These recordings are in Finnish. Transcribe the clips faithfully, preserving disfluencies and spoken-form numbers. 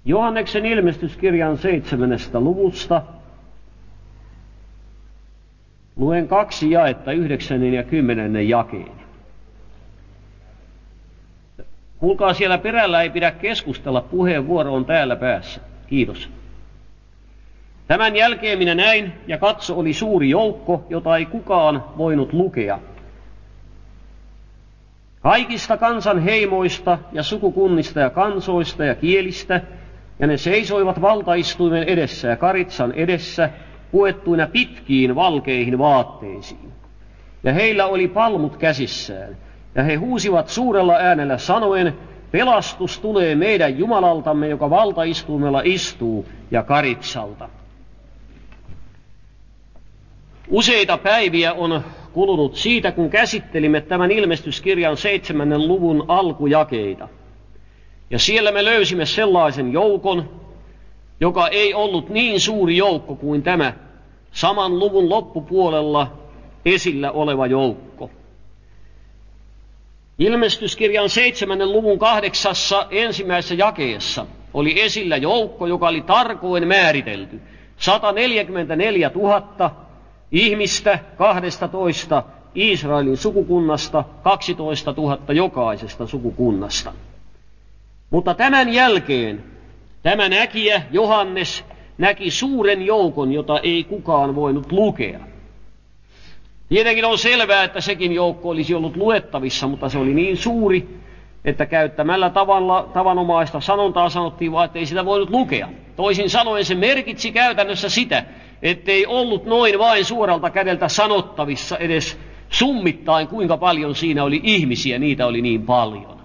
Johanneksen ilmestyskirjan seitsemännestä luvusta luen kaksi jaetta, yhdeksännen ja kymmenennen jakeen. Kuulkaa, siellä perällä ei pidä keskustella, puheenvuoro on täällä päässä. Kiitos. Tämän jälkeen minä näin, ja katso, oli suuri joukko, jota ei kukaan voinut lukea. Kaikista kansan heimoista ja sukukunnista ja kansoista ja kielistä, ja ne seisoivat valtaistuimen edessä ja karitsan edessä, puettuina pitkiin valkeihin vaatteisiin. Ja heillä oli palmut käsissään, ja he huusivat suurella äänellä sanoen, pelastus tulee meidän Jumalaltamme, joka valtaistuimella istuu, ja karitsalta. Useita päiviä on kulunut siitä, kun käsittelimme tämän ilmestyskirjan seitsemännen luvun alkujakeita. Ja siellä me löysimme sellaisen joukon, joka ei ollut niin suuri joukko kuin tämä saman luvun loppupuolella esillä oleva joukko. Ilmestyskirjan seitsemännen luvun kahdeksassa ensimmäisessä jakeessa oli esillä joukko, joka oli tarkoin määritelty. sata neljäkymmentäneljätuhatta ihmistä kahdestatoista Israelin sukukunnasta, kaksitoistatuhatta jokaisesta sukukunnasta. Mutta tämän jälkeen tämä näkijä Johannes näki suuren joukon, jota ei kukaan voinut lukea. Tietenkin on selvää, että sekin joukko olisi ollut luettavissa, mutta se oli niin suuri, että käyttämällä tavalla, tavanomaista sanontaa sanottiin vaan, että ei sitä voinut lukea. Toisin sanoen se merkitsi käytännössä sitä, ettei ollut noin vain suoralta kädeltä sanottavissa edes summittain, kuinka paljon siinä oli ihmisiä, niitä oli niin paljon.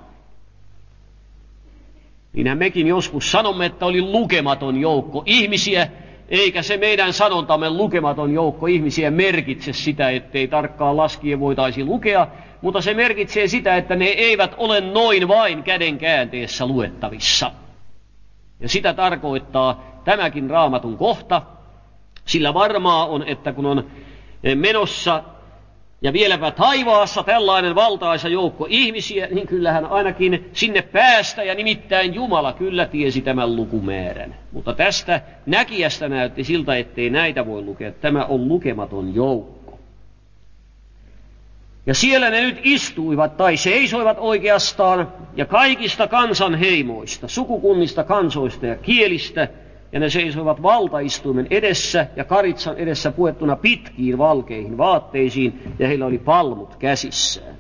Niinhän mekin joskus sanomme, että oli lukematon joukko ihmisiä, eikä se meidän sanontamme lukematon joukko ihmisiä merkitse sitä, ettei tarkkaan laskien voitaisi lukea, mutta se merkitsee sitä, että ne eivät ole noin vain käden käänteessä luettavissa. Ja sitä tarkoittaa tämäkin Raamatun kohta, sillä varmaa on, että kun on menossa ja vieläpä taivaassa tällainen valtaisa joukko ihmisiä, niin kyllähän ainakin sinne päästä, ja nimittäin Jumala kyllä tiesi tämän lukumäärän. Mutta tästä näkijästä näytti siltä, ettei näitä voi lukea. Tämä on lukematon joukko. Ja siellä ne nyt istuivat tai seisoivat oikeastaan, ja kaikista kansan heimoista, sukukunnista, kansoista ja kielistä, ja ne seisoivat valtaistuimen edessä ja karitsan edessä puettuna pitkiin valkeihin vaatteisiin, ja heillä oli palmut käsissään.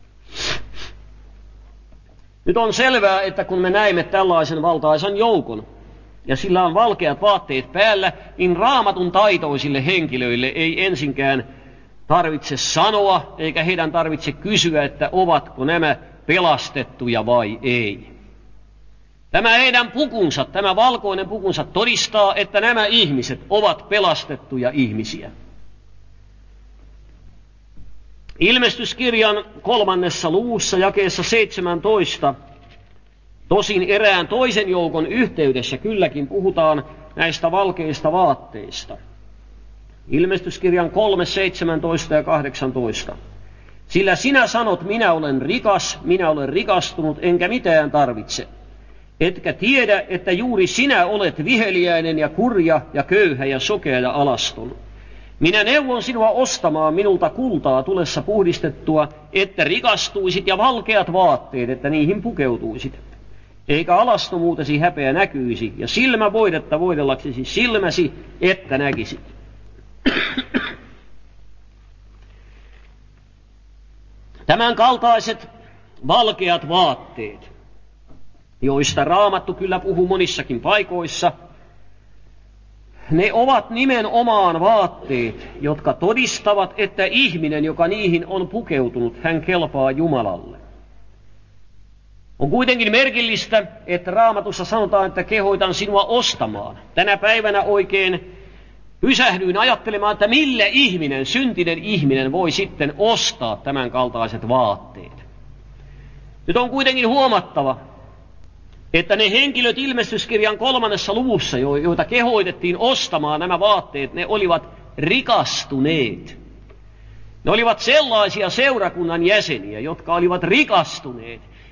Nyt on selvää, että kun me näimme tällaisen valtaisan joukon, ja sillä on valkeat vaatteet päällä, niin Raamatun taitoisille henkilöille ei ensinkään tarvitse sanoa, eikä heidän tarvitse kysyä, että ovatko nämä pelastettuja vai ei. Tämä heidän pukunsa, tämä valkoinen pukunsa todistaa, että nämä ihmiset ovat pelastettuja ihmisiä. Ilmestyskirjan kolmannessa luvussa jakeessa seitsemäntoista, tosin erään toisen joukon yhteydessä kylläkin puhutaan näistä valkeista vaatteista. Ilmestyskirjan kolme, seitsemäntoista ja kahdeksantoista. Sillä sinä sanot, minä olen rikas, minä olen rikastunut, enkä mitään tarvitse. Etkä tiedä, että juuri sinä olet viheliäinen ja kurja ja köyhä ja sokea ja alaston. Minä neuvon sinua ostamaan minulta kultaa tulessa puhdistettua, että rikastuisit, ja valkeat vaatteet, että niihin pukeutuisit. Eikä alastomuutesi häpeä näkyisi, ja silmä voidetta voidellaksesi silmäsi, että näkisit. Tämän kaltaiset valkeat vaatteet, joista Raamattu kyllä puhuu monissakin paikoissa, ne ovat nimenomaan vaatteet, jotka todistavat, että ihminen, joka niihin on pukeutunut, hän kelpaa Jumalalle. On kuitenkin merkillistä, että Raamatussa sanotaan, että kehoitan sinua ostamaan. Tänä päivänä oikein pysähdyin ajattelemaan, että millä ihminen, syntinen ihminen, voi sitten ostaa tämän kaltaiset vaatteet. Nyt on kuitenkin huomattava, että ne henkilöt ilmestyskirjan kolmannessa luvussa, joita kehoitettiin ostamaan nämä vaatteet, ne olivat rikastuneet. Ne olivat sellaisia seurakunnan jäseniä, jotka olivat rikastuneet.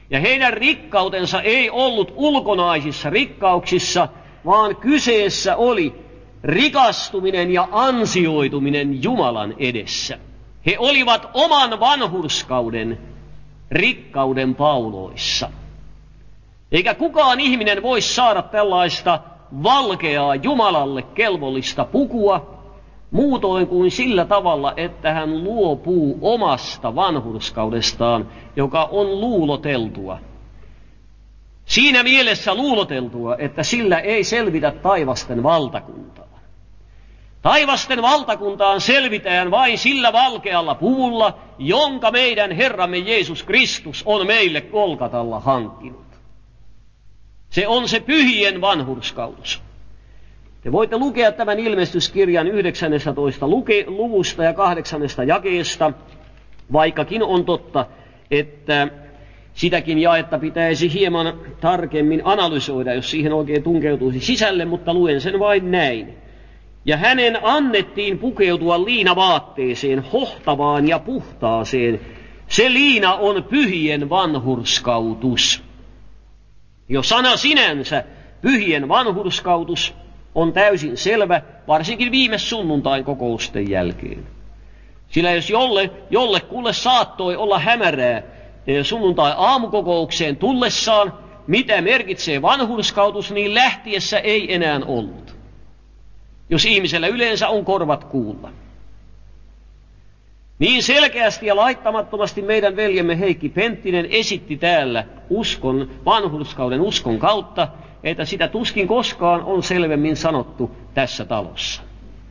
Ja heidän rikkautensa ei ollut ulkonaisissa rikkauksissa, vaan kyseessä oli rikastuminen ja ansioituminen Jumalan edessä. He olivat oman vanhurskauden rikkauden pauloissa. Eikä kukaan ihminen voi saada tällaista valkeaa Jumalalle kelvollista pukua muutoin kuin sillä tavalla, että hän luopuu omasta vanhurskaudestaan, joka on luuloteltua. Siinä mielessä luuloteltua, että sillä ei selvitä taivasten valtakuntaa. Taivasten valtakuntaan selvitään vain sillä valkealla puvulla, jonka meidän Herramme Jeesus Kristus on meille Golgatalla hankkinut. Se on se pyhien vanhurskaus. Te voitte lukea tämän ilmestyskirjan yhdeksäntoista luvusta ja kahdeksannesta jakeesta, vaikkakin on totta, että sitäkin jaetta pitäisi hieman tarkemmin analysoida, jos siihen oikein tunkeutuisi sisälle, mutta luen sen vain näin. Ja hänen annettiin pukeutua liinavaatteeseen, hohtavaan ja puhtaaseen. Se liina on pyhien vanhurskautus. Jo sana sinänsä, pyhien vanhurskautus, on täysin selvä, varsinkin viime sunnuntain kokousten jälkeen. Sillä jos jolle, jollekulle saattoi olla hämärää sunnuntai aamukokoukseen tullessaan, mitä merkitsee vanhurskautus, niin lähtiessä ei enää ollut. Jos ihmisellä yleensä on korvat kuulla. Niin selkeästi ja laittamattomasti meidän veljemme Heikki Penttinen esitti täällä uskon, vanhurskauden uskon kautta, että sitä tuskin koskaan on selvemmin sanottu tässä talossa.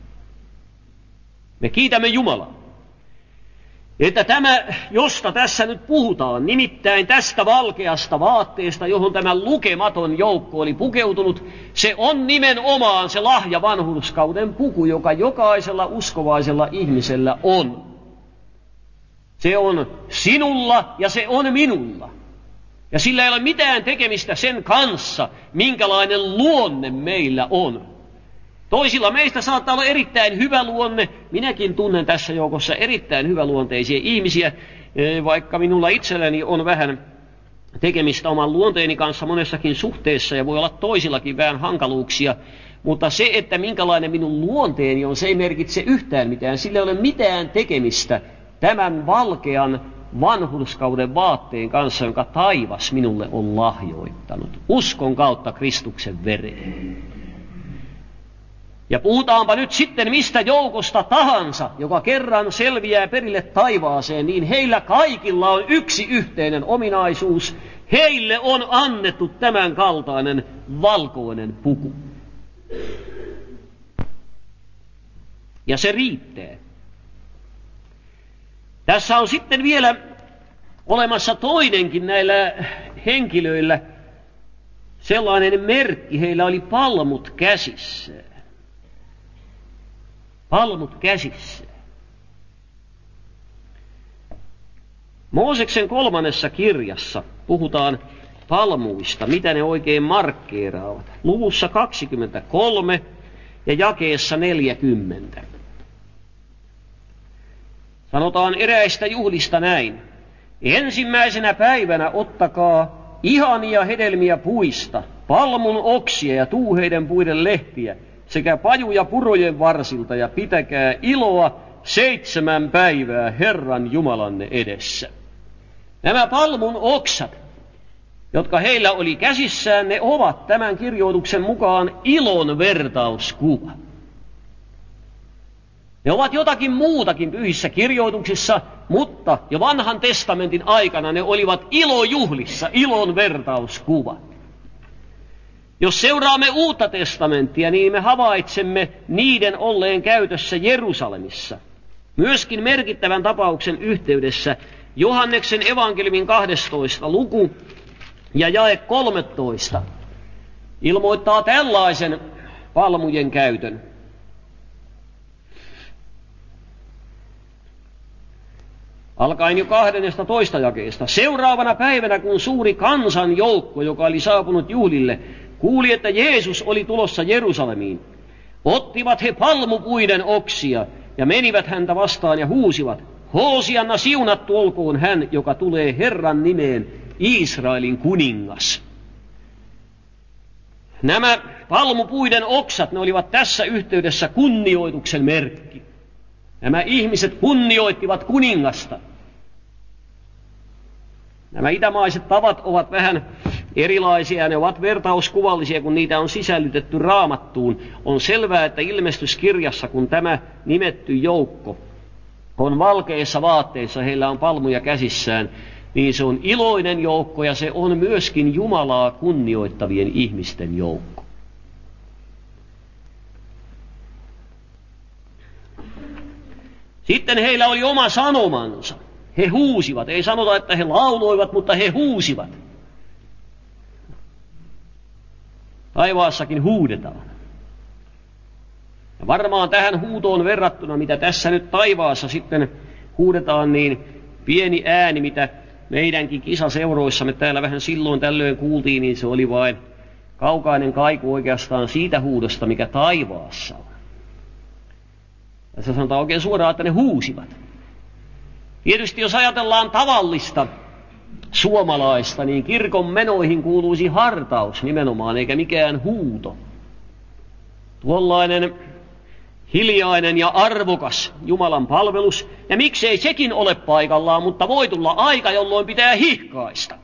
Me kiitämme Jumalaa, että tämä, josta tässä nyt puhutaan, nimittäin tästä valkeasta vaatteesta, johon tämä lukematon joukko oli pukeutunut, se on nimenomaan se lahja vanhurskauden puku, joka jokaisella uskovaisella ihmisellä on. Se on sinulla ja se on minulla. Ja sillä ei ole mitään tekemistä sen kanssa, minkälainen luonne meillä on. Toisilla meistä saattaa olla erittäin hyvä luonne. Minäkin tunnen tässä joukossa erittäin hyväluonteisia ihmisiä, vaikka minulla itselläni on vähän tekemistä oman luonteeni kanssa monessakin suhteessa ja voi olla toisillakin vähän hankaluuksia. Mutta se, että minkälainen minun luonteeni on, se ei merkitse yhtään mitään. Sillä ei ole mitään tekemistä tämän valkean vanhurskauden vaatteen kanssa, jonka taivas minulle on lahjoittanut. Uskon kautta Kristuksen vereen. Ja puhutaanpa nyt sitten mistä joukosta tahansa, joka kerran selviää perille taivaaseen, niin heillä kaikilla on yksi yhteinen ominaisuus. Heille on annettu tämän kaltainen valkoinen puku. Ja se riittää. Tässä on sitten vielä olemassa toinenkin näillä henkilöillä sellainen merkki. Heillä oli palmut käsissään. Palmut käsissään. Mooseksen kolmannessa kirjassa puhutaan palmuista, mitä ne oikein markkeeraavat. Luvussa kaksikymmentäkolme ja jakeessa neljäkymmentä. Sanotaan eräistä juhlista näin. Ensimmäisenä päivänä ottakaa ihania hedelmiä puista, palmun oksia ja tuuheiden puiden lehtiä, sekä pajuja purojen varsilta, ja pitäkää iloa seitsemän päivää Herran Jumalanne edessä. Nämä palmun oksat, jotka heillä oli käsissään, ne ovat tämän kirjoituksen mukaan ilon vertauskuva. Ne ovat jotakin muutakin pyhissä kirjoituksissa, mutta jo vanhan testamentin aikana ne olivat ilojuhlissa, ilon vertauskuva. Jos seuraamme uutta testamenttia, niin me havaitsemme niiden olleen käytössä Jerusalemissa. Myöskin merkittävän tapauksen yhteydessä Johanneksen evankeliumin kahdestoista luku ja jae kolmetoista ilmoittaa tällaisen palmujen käytön. Alkaen jo kahdennesta toista jakeesta. Seuraavana päivänä, kun suuri kansanjoukko, joka oli saapunut juhlille, kuuli, että Jeesus oli tulossa Jerusalemiin, ottivat he palmupuiden oksia ja menivät häntä vastaan ja huusivat, Hoosianna siunattu olkoon hän, joka tulee Herran nimeen, Israelin kuningas. Nämä palmupuiden oksat, ne olivat tässä yhteydessä kunnioituksen merkki. Nämä ihmiset kunnioittivat kuningasta. Nämä itämaiset tavat ovat vähän erilaisia, ne ovat vertauskuvallisia, kun niitä on sisällytetty Raamattuun. On selvää, että ilmestyskirjassa, kun tämä nimetty joukko on valkeissa vaatteissa, heillä on palmuja käsissään, niin se on iloinen joukko ja se on myöskin Jumalaa kunnioittavien ihmisten joukko. Sitten heillä oli oma sanomansa. He huusivat. Ei sanota, että he lauloivat, mutta he huusivat. Taivaassakin huudetaan. Ja varmaan tähän huutoon verrattuna, mitä tässä nyt taivaassa sitten huudetaan, niin pieni ääni, mitä meidänkin kisaseuroissamme täällä vähän silloin tällöin kuultiin, niin se oli vain kaukainen kaiku oikeastaan siitä huudosta, mikä taivaassa on. Tässä sanotaan oikein suoraan, että ne huusivat. Tietysti jos ajatellaan tavallista suomalaista, niin kirkon menoihin kuuluisi hartaus nimenomaan, eikä mikään huuto. Tuollainen hiljainen ja arvokas Jumalan palvelus, ja miksei sekin ole paikallaan, mutta voi tulla aika, jolloin pitää hihkaista.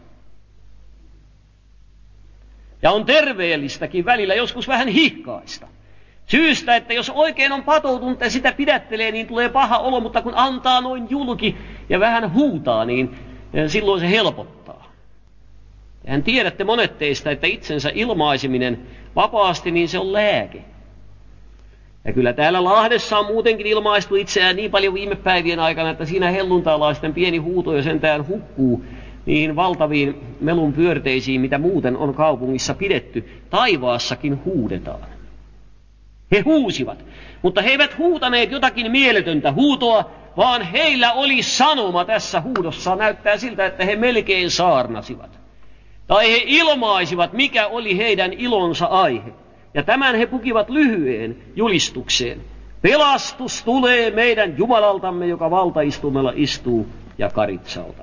Ja on terveellistäkin välillä joskus vähän hihkaista. Syystä, että jos oikein on patoutunut ja sitä pidättelee, niin tulee paha olo, mutta kun antaa noin julki ja vähän huutaa, niin silloin se helpottaa. Hän tiedätte monet teistä, että itsensä ilmaiseminen vapaasti, niin se on lääke. Ja kyllä täällä Lahdessa on muutenkin ilmaistu itseään niin paljon viime päivien aikana, että siinä helluntalaisten pieni huuto jo sentään hukkuu niihin valtaviin melun pyörteisiin, mitä muuten on kaupungissa pidetty. Taivaassakin huudetaan. He huusivat, mutta he eivät huutaneet jotakin mieletöntä huutoa, vaan heillä oli sanoma tässä huudossa. Näyttää siltä, että he melkein saarnasivat. Tai he ilmaisivat, mikä oli heidän ilonsa aihe. Ja tämän he pukivat lyhyeen julistukseen. Pelastus tulee meidän Jumalaltamme, joka valtaistumella istuu, ja Karitsalta.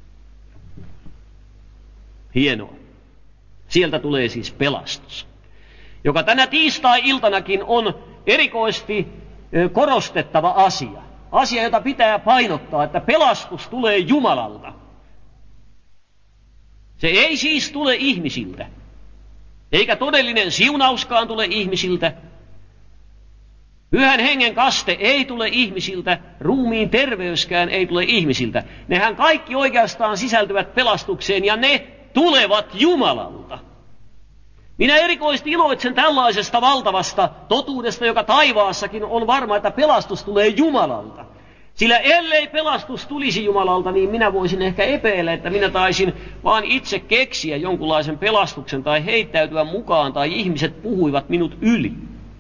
Hienoa. Sieltä tulee siis pelastus, joka tänä tiistai-iltanakin on erikoisesti korostettava asia. Asia, jota pitää painottaa, että pelastus tulee Jumalalta. Se ei siis tule ihmisiltä, eikä todellinen siunauskaan tule ihmisiltä. Pyhän hengen kaste ei tule ihmisiltä, ruumiin terveyskään ei tule ihmisiltä. Nehän kaikki oikeastaan sisältyvät pelastukseen ja ne tulevat Jumalalta. Minä erikoisesti iloitsen tällaisesta valtavasta totuudesta, joka taivaassakin on varma, että pelastus tulee Jumalalta. Sillä ellei pelastus tulisi Jumalalta, niin minä voisin ehkä epäillä, että minä taisin vaan itse keksiä jonkunlaisen pelastuksen tai heittäytyä mukaan, tai ihmiset puhuivat minut yli.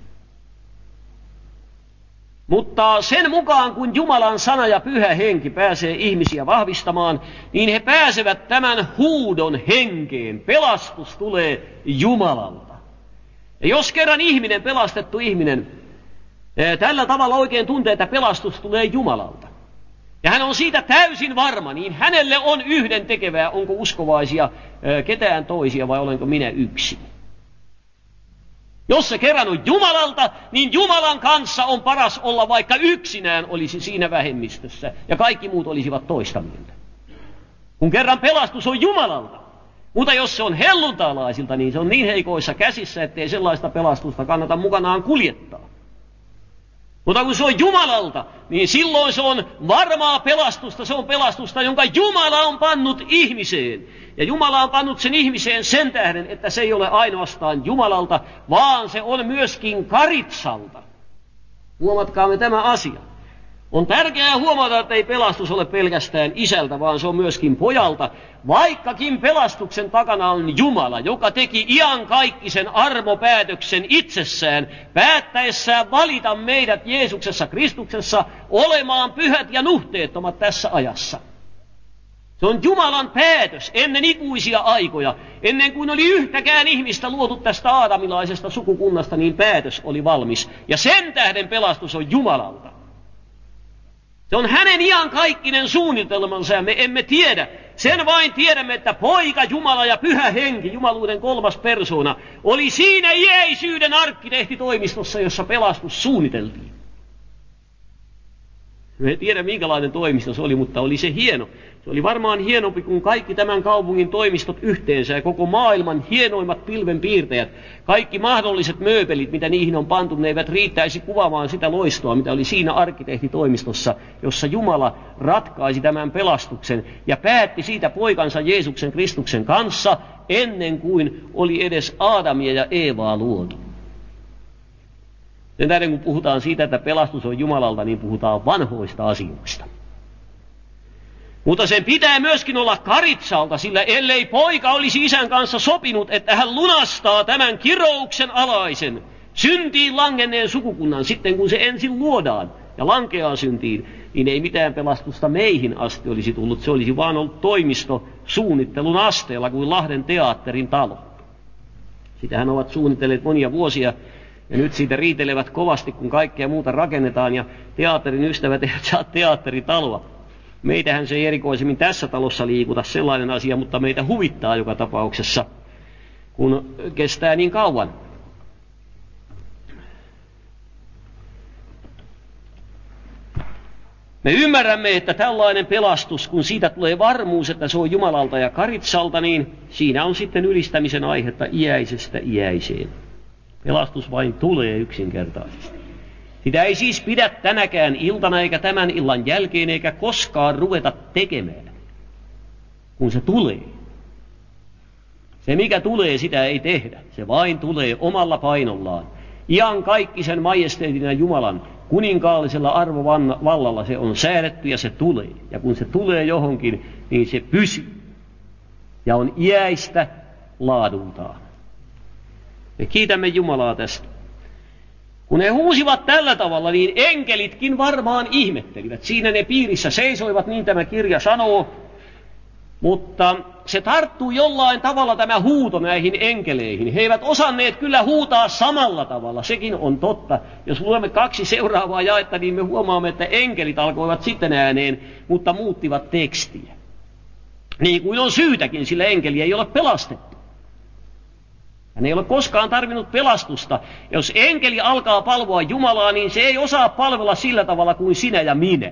Mutta sen mukaan, kun Jumalan sana ja pyhä henki pääsee ihmisiä vahvistamaan, niin he pääsevät tämän huudon henkeen. Pelastus tulee Jumalalta. Ja jos kerran ihminen, pelastettu ihminen, tällä tavalla oikein tuntee, että pelastus tulee Jumalalta, ja hän on siitä täysin varma, niin hänelle on yhden tekevää, onko uskovaisia ketään toisia vai olenko minä yksin. Jos se kerran on Jumalalta, niin Jumalan kanssa on paras olla, vaikka yksinään olisi siinä vähemmistössä ja kaikki muut olisivat toista mieltä. Kun kerran pelastus on Jumalalta, mutta jos se on helluntalaisilta, niin se on niin heikoissa käsissä, ettei sellaista pelastusta kannata mukanaan kuljettaa. Mutta kun se on Jumalalta, niin silloin se on varmaa pelastusta, se on pelastusta, jonka Jumala on pannut ihmiseen. Ja Jumala on pannut sen ihmiseen sen tähden, että se ei ole ainoastaan Jumalalta, vaan se on myöskin Karitsalta. Huomatkaamme tämä asia. On tärkeää huomata, että ei pelastus ole pelkästään isältä, vaan se on myöskin pojalta. Vaikkakin pelastuksen takana on Jumala, joka teki iankaikkisen armopäätöksen itsessään, päättäessään valita meidät Jeesuksessa Kristuksessa olemaan pyhät ja nuhteettomat tässä ajassa. Se on Jumalan päätös ennen ikuisia aikoja. Ennen kuin oli yhtäkään ihmistä luotu tästä aadamilaisesta sukukunnasta, niin päätös oli valmis. Ja sen tähden pelastus on Jumalalta. Se on hänen iankaikkinen suunnitelmansa ja me emme tiedä. Sen vain tiedämme, että Poika Jumala ja Pyhä Henki, jumaluuden kolmas persoona, oli siinä iäisyyden arkkitehtitoimistossa, jossa pelastus suunniteltiin. Me ei tiedä, minkälainen toimisto se oli, mutta oli se hieno. Se oli varmaan hienompi kuin kaikki tämän kaupungin toimistot yhteensä ja koko maailman hienoimmat pilvenpiirtäjät. Kaikki mahdolliset mööpelit, mitä niihin on pantu, ne eivät riittäisi kuvaamaan sitä loistoa, mitä oli siinä arkkitehtitoimistossa, jossa Jumala ratkaisi tämän pelastuksen ja päätti siitä poikansa Jeesuksen Kristuksen kanssa ennen kuin oli edes Aadamia ja Eevaa luotu. Sen tähden kun puhutaan siitä, että pelastus on Jumalalta, niin puhutaan vanhoista asioista. Mutta sen pitää myöskin olla Karitsalta, sillä ellei poika olisi isän kanssa sopinut, että hän lunastaa tämän kirouksen alaisen, syntiin langenneen sukukunnan, sitten kun se ensin luodaan ja lankeaa syntiin, niin ei mitään pelastusta meihin asti olisi tullut. Se olisi vaan ollut toimisto suunnittelun asteella kuin Lahden teatterin talo. Sitähän ovat suunnitelleet monia vuosia. Ja nyt siitä riitelevät kovasti, kun kaikkea muuta rakennetaan, ja teatterin ystävät eivät saa teatteritaloa. Meitähän se ei erikoisemmin tässä talossa liikuta sellainen asia, mutta meitä huvittaa joka tapauksessa, kun kestää niin kauan. Me ymmärrämme, että tällainen pelastus, kun siitä tulee varmuus, että se on Jumalalta ja Karitsalta, niin siinä on sitten ylistämisen aihetta iäisestä iäiseen. Pelastus vain tulee yksinkertaisesti. Sitä ei siis pidä tänäkään iltana eikä tämän illan jälkeen eikä koskaan ruveta tekemään, kun se tulee. Se mikä tulee, sitä ei tehdä. Se vain tulee omalla painollaan. Iankaikkisen majesteetin ja Jumalan kuninkaallisella arvovallalla se on säädetty ja se tulee. Ja kun se tulee johonkin, niin se pysyy. Ja on iäistä laadultaan. Me kiitämme Jumalaa tästä. Kun he huusivat tällä tavalla, niin enkelitkin varmaan ihmettelivät. Siinä ne piirissä seisoivat, niin tämä kirja sanoo. Mutta se tarttuu jollain tavalla tämä huuto näihin enkeleihin. He eivät osanneet kyllä huutaa samalla tavalla, sekin on totta. Jos luemme kaksi seuraavaa jaetta, niin me huomaamme, että enkelit alkoivat sitten ääneen, mutta muuttivat tekstiä. Niin kuin on syytäkin, sillä enkeli ei ole pelastettu. Hän ei ole koskaan tarvinnut pelastusta. Jos enkeli alkaa palvoa Jumalaa, niin se ei osaa palvella sillä tavalla kuin sinä ja minä.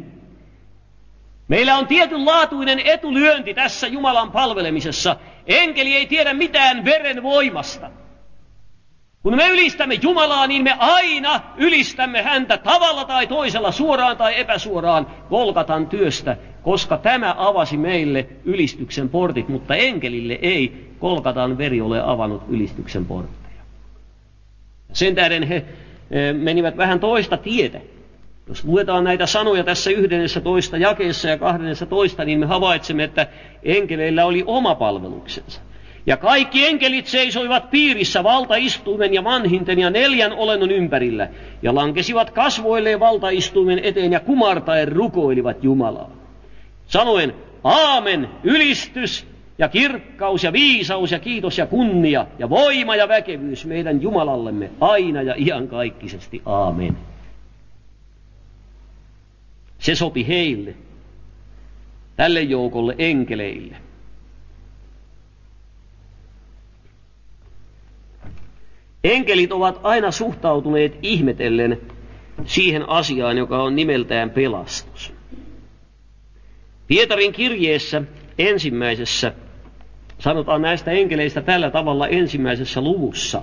Meillä on tietynlaatuinen etulyönti tässä Jumalan palvelemisessa. Enkeli ei tiedä mitään veren voimasta. Kun me ylistämme Jumalaa, niin me aina ylistämme häntä tavalla tai toisella, suoraan tai epäsuoraan, Golgatan työstä, koska tämä avasi meille ylistyksen portit, mutta enkelille ei Golgatan veri ole avannut ylistyksen portteja. Sen tähden he menivät vähän toista tietä. Jos luetaan näitä sanoja tässä yhdessä toista jakeessa ja kahdessa toista, niin me havaitsemme, että enkeleillä oli oma palveluksensa. Ja kaikki enkelit seisoivat piirissä valtaistuimen ja vanhinten ja neljän olennon ympärillä, ja lankesivat kasvoilleen valtaistuimen eteen ja kumartaen rukoilivat Jumalaa. Sanoen, aamen, ylistys ja kirkkaus ja viisaus ja kiitos ja kunnia ja voima ja väkevyys meidän Jumalallemme aina ja iankaikkisesti. Aamen. Se sopi heille, tälle joukolle enkeleille. Enkelit ovat aina suhtautuneet ihmetellen siihen asiaan, joka on nimeltään pelastus. Pietarin kirjeessä ensimmäisessä sanotaan näistä enkeleistä tällä tavalla ensimmäisessä luvussa.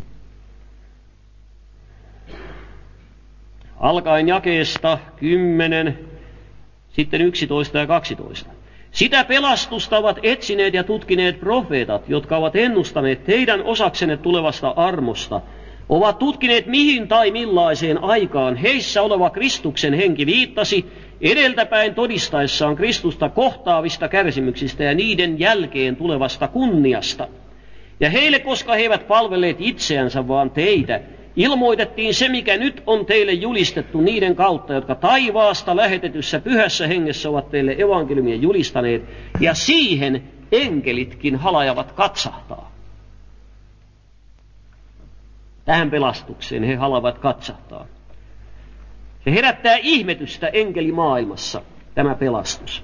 Alkaen jakeesta kymmenen, sitten yksitoista ja kaksitoista. Sitä pelastusta ovat etsineet ja tutkineet profeetat, jotka ovat ennustaneet teidän osaksenne tulevasta armosta, ovat tutkineet mihin tai millaiseen aikaan heissä oleva Kristuksen henki viittasi, edeltäpäin todistaessaan Kristusta kohtaavista kärsimyksistä ja niiden jälkeen tulevasta kunniasta. Ja heille, koska he eivät palvelleet itseänsä, vaan teitä, ilmoitettiin se, mikä nyt on teille julistettu niiden kautta, jotka taivaasta lähetetyssä pyhässä hengessä ovat teille evankeliumia julistaneet, ja siihen enkelitkin halajavat katsahtaa. Tähän pelastukseen he halavat katsahtaa. Se herättää ihmetystä enkelimaailmassa, tämä pelastus.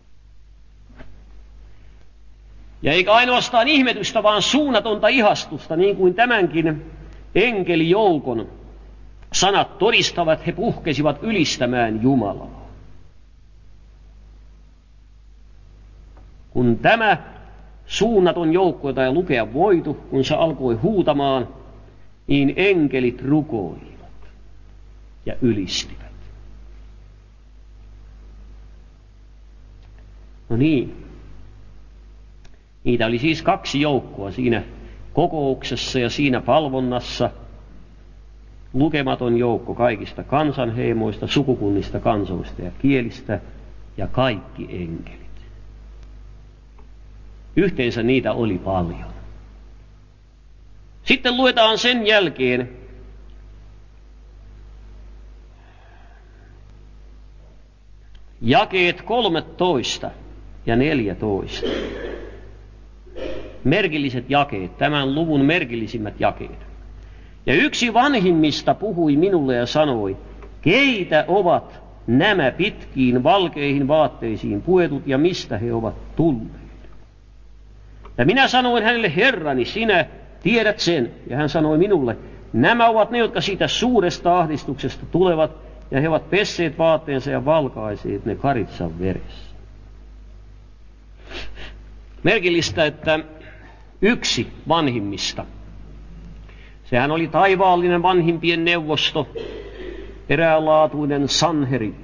Ja eikä ainoastaan ihmetystä, vaan suunnatonta ihastusta, niin kuin tämänkin enkelijoukon sanat todistavat, he puhkesivat ylistämään Jumalaa. Kun tämä suunnaton joukko, jota ei lukea voitu, kun se alkoi huutamaan, niin enkelit rukoilivat ja ylistivät. No niin. Niitä oli siis kaksi joukkoa siinä kokouksessa ja siinä palvonnassa. Lukematon joukko kaikista kansanheimoista, sukukunnista, kansoista ja kielistä ja kaikki enkelit. Yhteensä niitä oli paljon. Sitten luetaan sen jälkeen jakeet kolmetoista ja neljätoista. Merkilliset jakeet, tämän luvun merkillisimmät jakeet. Ja yksi vanhimmista puhui minulle ja sanoi, keitä ovat nämä pitkiin valkeihin vaatteisiin puetut ja mistä he ovat tulleet. Ja minä sanoin hänelle, Herrani, sinä tiedät sen. Ja hän sanoi minulle, nämä ovat ne, jotka siitä suuresta ahdistuksesta tulevat, ja he ovat pesseet vaatteensa ja valkaiseet ne karitsan veressä. Merkillistä, että yksi vanhimmista, sehän oli taivaallinen vanhimpien neuvosto, eräänlaatuinen Sanherib,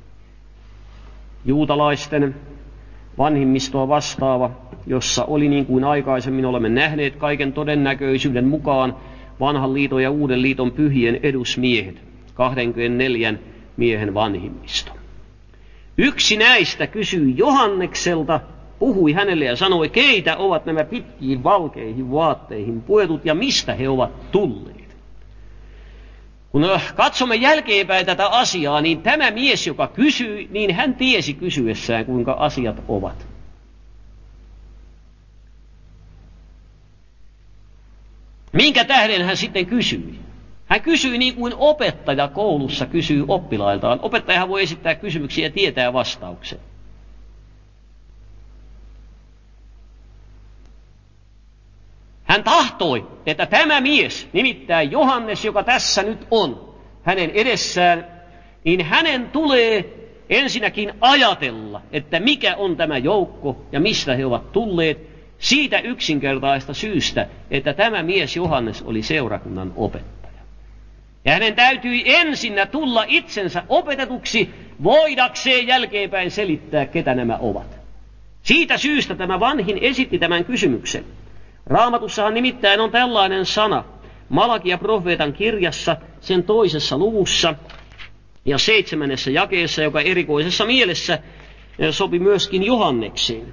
juutalaisten vanhimmistoa vastaava, jossa oli niin kuin aikaisemmin olemme nähneet kaiken todennäköisyyden mukaan vanhan liiton ja uuden liiton pyhien edusmiehet, kaksikymmentäneljä miehen vanhimmisto. Yksi näistä kysyi Johannekselta, puhui hänelle ja sanoi, keitä ovat nämä pitkiin valkeihin vaatteihin puetut ja mistä he ovat tulleet. Kun katsomme jälkeenpäin tätä asiaa, niin tämä mies, joka kysyi, niin hän tiesi kysyessään, kuinka asiat ovat. Minkä tähden hän sitten kysyi? Hän kysyi niin kuin opettaja koulussa kysyy oppilailtaan. Opettajahan voi esittää kysymyksiä ja tietää vastauksen. Hän tahtoi, että tämä mies, nimittäin Johannes, joka tässä nyt on hänen edessään, niin hänen tulee ensinnäkin ajatella, että mikä on tämä joukko ja mistä he ovat tulleet, siitä yksinkertaista syystä, että tämä mies Johannes oli seurakunnan opettaja. Ja hänen täytyi ensinnä tulla itsensä opetetuksi, voidakseen jälkeenpäin selittää, ketä nämä ovat. Siitä syystä tämä vanhin esitti tämän kysymyksen. Raamatussahan nimittäin on tällainen sana, Malakia profeetan kirjassa, sen toisessa luvussa ja seitsemännessä jakeessa, joka erikoisessa mielessä sopi myöskin Johannekseen.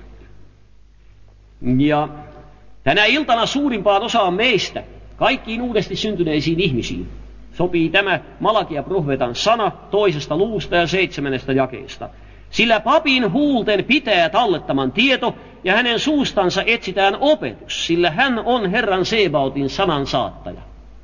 Ja tänä iltana suurimpaan osaan meistä, kaikkiin uudesti syntyneisiin ihmisiin, sopii tämä Malakia profeetan sana toisesta luvusta ja seitsemännestä jakeesta. Sillä papin huulten pitää tallettaman tieto, ja hänen suustansa etsitään opetus, sillä hän on Herran Sebaotin sanan saattaja.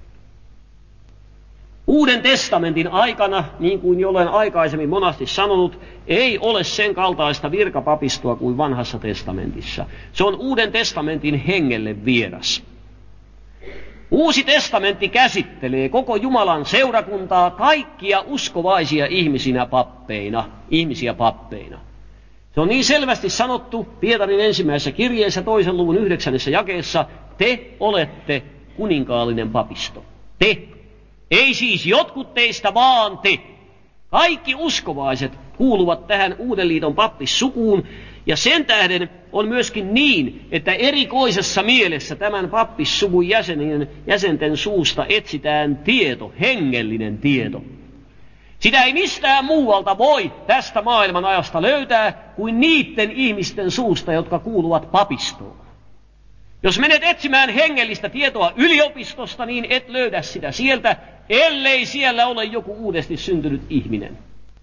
Uuden testamentin aikana, niin kuin jo olen aikaisemmin monasti sanonut, ei ole sen kaltaista virkapapistoa kuin vanhassa testamentissa. Se on Uuden testamentin hengelle vieras. Uusi testamentti käsittelee koko Jumalan seurakuntaa, kaikkia uskovaisia ihmisinä pappeina, ihmisiä pappeina. Se on niin selvästi sanottu Pietarin ensimmäisessä kirjeessä toisen luvun yhdeksännessä jakeessa, te olette kuninkaallinen papisto. Te. Ei siis jotkut teistä, vaan te. Kaikki uskovaiset kuuluvat tähän Uuden liiton pappissukuun, ja sen tähden on myöskin niin, että erikoisessa mielessä tämän pappissuvun jäsenen, jäsenten suusta etsitään tieto, hengellinen tieto. Sitä ei mistään muualta voi tästä maailman ajasta löytää kuin niiden ihmisten suusta, jotka kuuluvat papistoon. Jos menet etsimään hengellistä tietoa yliopistosta, niin et löydä sitä sieltä, ellei siellä ole joku uudesti syntynyt ihminen.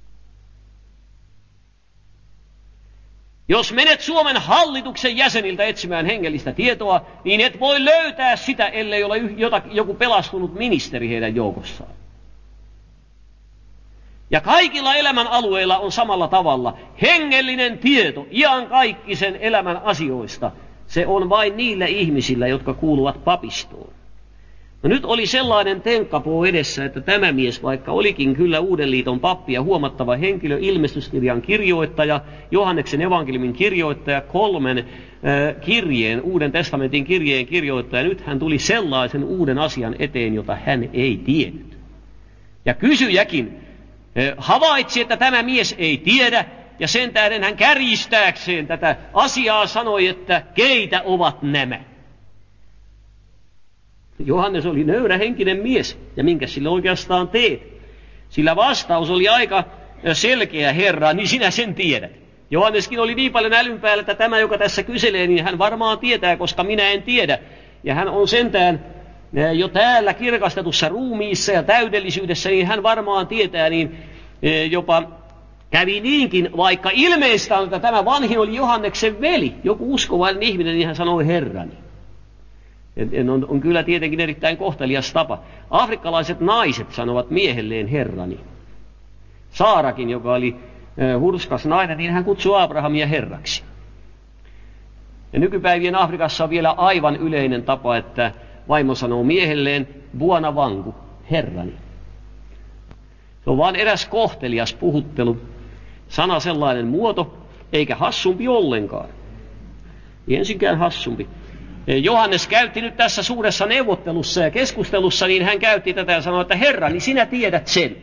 Jos menet Suomen hallituksen jäseniltä etsimään hengellistä tietoa, niin et voi löytää sitä, ellei ole joku pelastunut ministeri heidän joukossaan. Ja kaikilla elämän alueilla on samalla tavalla. Hengellinen tieto iankaikkisen elämän asioista, se on vain niillä ihmisillä, jotka kuuluvat papistoon. No nyt oli sellainen tenkkapoo edessä, että tämä mies, vaikka olikin kyllä Uuden liiton pappi ja huomattava henkilö, ilmestyskirjan kirjoittaja, Johanneksen evankeliumin kirjoittaja, kolmen äh, kirjeen, Uuden testamentin kirjeen kirjoittaja, nyt hän tuli sellaisen uuden asian eteen, jota hän ei tiennyt. Ja kysyjäkin äh, havaitsi, että tämä mies ei tiedä, ja sen tähden hän kärjistääkseen tätä asiaa sanoi, että keitä ovat nämä. Johannes oli nöyrä henkinen mies, ja minkä sille oikeastaan teet? Sillä vastaus oli aika selkeä, Herra, niin sinä sen tiedät. Johanneskin oli niin paljon älyn päällä, että tämä, joka tässä kyselee, niin hän varmaan tietää, koska minä en tiedä. Ja hän on sentään jo täällä kirkastetussa ruumiissa ja täydellisyydessä, niin hän varmaan tietää, niin jopa kävi niinkin, vaikka ilmeistä on, että tämä vanhin oli Johanneksen veli, joku uskovainen ihminen, niin hän sanoi Herrani. On, on kyllä tietenkin erittäin kohtelias tapa. Afrikkalaiset naiset sanovat miehelleen Herrani. Saarakin, joka oli äh, hurskas nainen, niin hän kutsui Abrahamia herraksi. Ja nykypäivien Afrikassa on vielä aivan yleinen tapa, että vaimo sanoo miehelleen buona vangu, Herrani. Se on vain eräs kohtelias puhuttelu, sana sellainen muoto, eikä hassumpi ollenkaan. Ei ensinkään hassumpi. Johannes käytti nyt tässä suuressa neuvottelussa ja keskustelussa, niin hän käytti tätä ja sanoi, että Herra, niin sinä tiedät sen.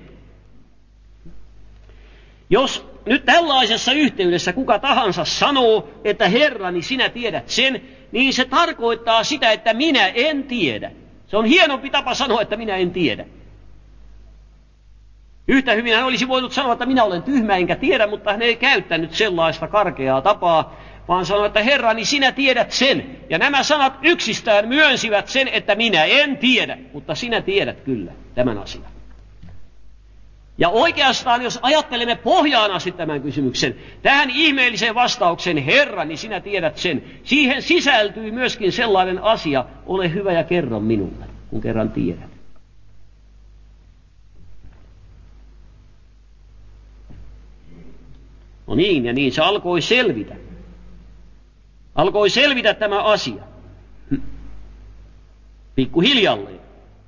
Jos nyt tällaisessa yhteydessä kuka tahansa sanoo, että Herra, niin sinä tiedät sen, niin se tarkoittaa sitä, että minä en tiedä. Se on hienompi tapa sanoa, että minä en tiedä. Yhtä hyvin hän olisi voinut sanoa, että minä olen tyhmä enkä tiedä, mutta hän ei käyttänyt sellaista karkeaa tapaa, vaan sanoi, että Herra, niin sinä tiedät sen. Ja nämä sanat yksistään myönsivät sen, että minä en tiedä, mutta sinä tiedät kyllä tämän asian. Ja oikeastaan, jos ajattelemme pohjaan asti tämän kysymyksen, tähän ihmeelliseen vastaukseen, Herra, niin sinä tiedät sen, siihen sisältyy myöskin sellainen asia, ole hyvä ja kerro minulle, kun kerran tiedät. No niin, ja niin se alkoi selvitä. Alkoi selvitä tämä asia. Pikkuhiljalleen.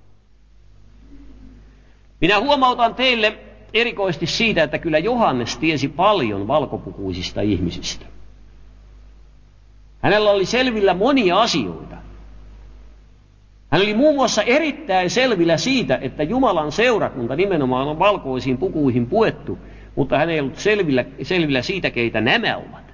Minä huomautan teille erikoisesti siitä, että kyllä Johannes tiesi paljon valkopukuisista ihmisistä. Hänellä oli selvillä monia asioita. Hän oli muun muassa erittäin selvillä siitä, että Jumalan seurakunta nimenomaan on valkoisiin pukuihin puettu, mutta hän ei ollut selvillä, selvillä siitä, keitä nämä ovat.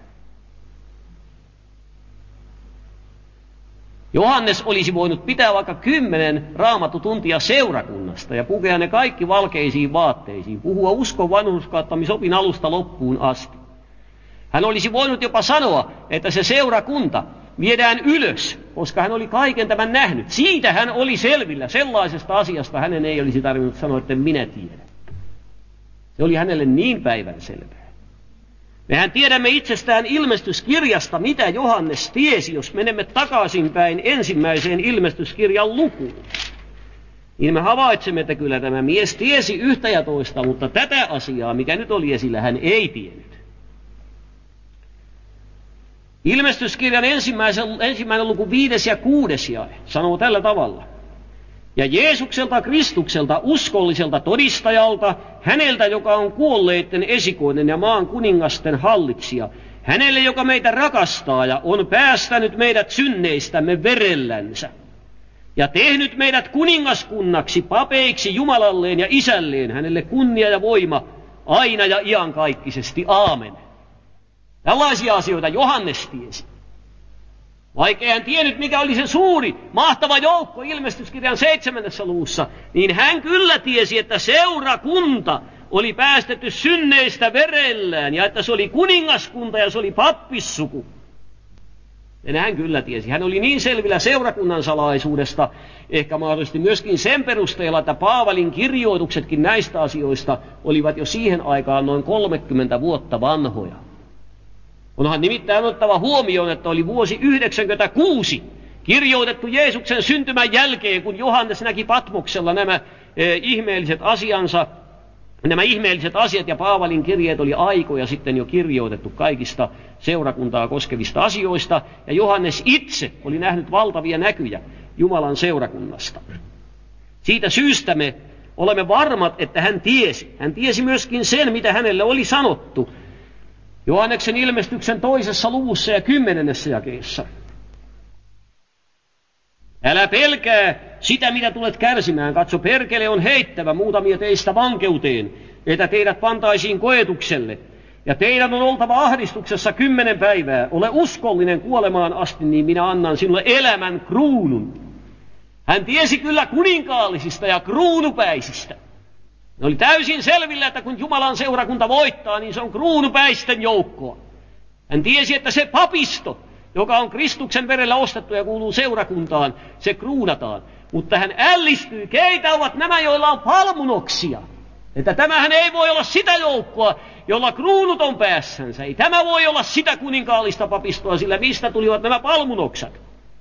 Johannes olisi voinut pitää vaikka kymmenen raamattutuntia seurakunnasta ja pukea ne kaikki valkeisiin vaatteisiin, puhua uskon vanhurskauttamisopin alusta loppuun asti. Hän olisi voinut jopa sanoa, että se seurakunta viedään ylös, koska hän oli kaiken tämän nähnyt. Siitä hän oli selvillä, sellaisesta asiasta hänen ei olisi tarvinnut sanoa, että minä tiedän. Se oli hänelle niin päivänselvää. Mehän tiedämme itsestään ilmestyskirjasta, mitä Johannes tiesi, jos menemme takaisinpäin ensimmäiseen ilmestyskirjan lukuun. Niin me havaitsemme, että kyllä tämä mies tiesi yhtä ja toista, mutta tätä asiaa, mikä nyt oli esillä, hän ei tiennyt. Ilmestyskirjan ensimmäinen luku viides ja kuudes jae sanoo tällä tavalla. Ja Jeesukselta Kristukselta, uskolliselta todistajalta, häneltä, joka on kuolleiden esikoinen ja maan kuningasten hallitsija, hänelle, joka meitä rakastaa ja on päästänyt meidät synneistämme verellänsä, ja tehnyt meidät kuningaskunnaksi, papeiksi Jumalalleen ja Isälleen, hänelle kunnia ja voima, aina ja iankaikkisesti. Aamen. Tällaisia asioita Johannes tiesi. Vaikka hän tiennyt, mikä oli se suuri, mahtava joukko ilmestyskirjan seitsemännessä luvussa, niin hän kyllä tiesi, että seurakunta oli päästetty synneistä verellään, ja että se oli kuningaskunta ja se oli pappissuku. Ja hän kyllä tiesi. Hän oli niin selvillä seurakunnan salaisuudesta, ehkä mahdollisesti myöskin sen perusteella, että Paavalin kirjoituksetkin näistä asioista olivat jo siihen aikaan noin kolmekymmentä vuotta vanhoja. Onhan nimittäin otettava huomioon, että oli vuosi yhdeksänkymmentäkuusi kirjoitettu Jeesuksen syntymän jälkeen, kun Johannes näki Patmoksella nämä e, ihmeelliset asiansa, Nämä ihmeelliset asiat ja Paavalin kirjeet oli aikoja sitten jo kirjoitettu kaikista seurakuntaa koskevista asioista, ja Johannes itse oli nähnyt valtavia näkyjä Jumalan seurakunnasta. Siitä syystä me olemme varmat, että hän tiesi. Hän tiesi myöskin sen, mitä hänelle oli sanottu Johanneksen ilmestyksen toisessa luvussa ja kymmenennessä jakeessa. Älä pelkää sitä, mitä tulet kärsimään. Katso, perkele on heittävä muutamia teistä vankeuteen, että teidät pantaisiin koetukselle. Ja teidän on oltava ahdistuksessa kymmenen päivää. Ole uskollinen kuolemaan asti, niin minä annan sinulle elämän kruunun. Hän tiesi kyllä kuninkaallisista ja kruunupäisistä. Ne oli täysin selvillä, että kun Jumalan seurakunta voittaa, niin se on kruunupäisten joukkoa. Hän tiesi, että se papisto, joka on Kristuksen verellä ostettu ja kuuluu seurakuntaan, se kruunataan. Mutta hän ällistyy, keitä ovat nämä, joilla on palmunoksia. Että tämähän ei voi olla sitä joukkoa, jolla kruunut on päässänsä. Ei tämä voi olla sitä kuninkaallista papistoa, sillä mistä tulivat nämä palmunoksat?